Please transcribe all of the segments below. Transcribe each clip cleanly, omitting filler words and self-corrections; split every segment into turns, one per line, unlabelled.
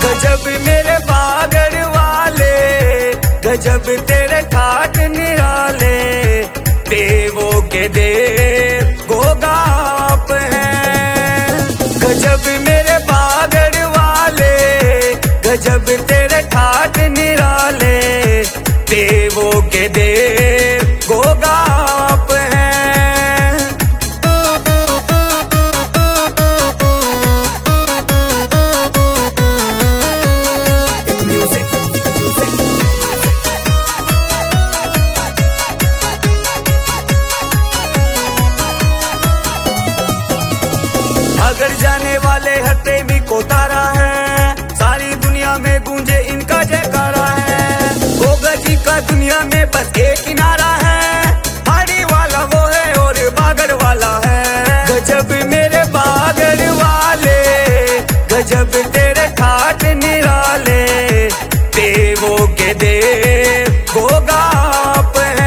गजब मेरे बागड़ वाले, गजब तेरे ठाट निराले, देवों के देव गोगाप हैं। गजब मेरे बागड़ वाले, गजब तेरे ठाट निराले, देवों के देव गोगाप हैं। अगर जाने वाले हटे भी को तारा है, सारी दुनिया में गूंजे इनका जयकारा है। गोगा जी का दुनिया में बस एक ही नारा है, पहाड़ी वाला वो है और बागड़ वाला है। गजब मेरे बागड़ वाले, गजब तेरे ठाट निराले, देवों के देव गोगाप हैं।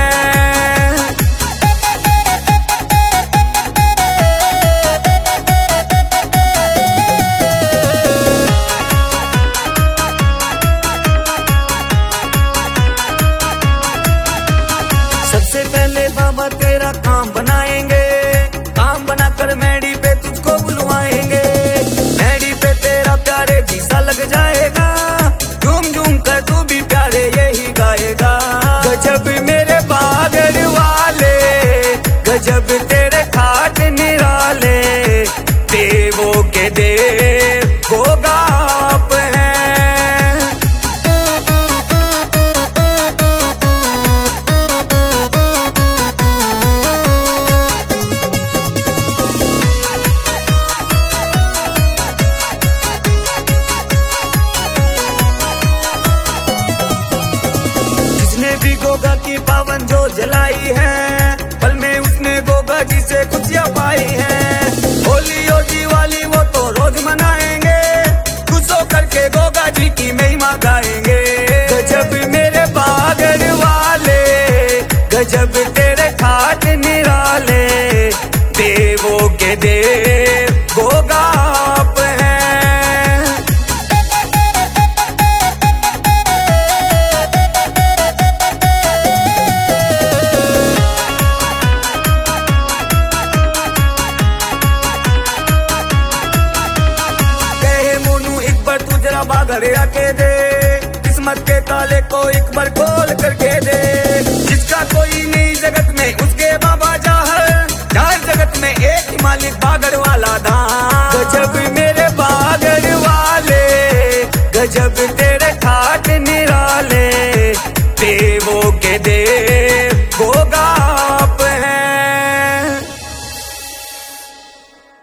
सबसे पहले बाबा तेरा काम बनाएंगे, काम बनाकर मैडी पे तुझको बुलवाएंगे। मैडी पे तेरा प्यारे जीसा लग जाएगा, झूम झूम कर तू भी प्यारे यही गाएगा। गजब मेरे बागड़ वाले, गजब तेरे ठाट निराले, देवों के देव गोगाप हैं। जिसने भी गोगा की पावन जो जलाई है, पल में उसने गोगा जी से खुशियाँ पाई है। होली और दिवाली वो तो रोज मनाएंगे, खुश होकर के गोगा जी की महिमा गाएंगे। गजब मेरे बागड़ वाले, गजब तेरे ठाट निराले, देवों के देव गोगाप हैं। बागड़ आके दे, किस्मत के ताले को एक बार खोल करके दे। जिसका कोई नहीं जगत में उसके बाबा जाहर, चार जगत में एक ही मालिक बागड़ वाला धाम। गजब मेरे बागड़ वाले, गजब तेरे ठाट निराले, देवों के देव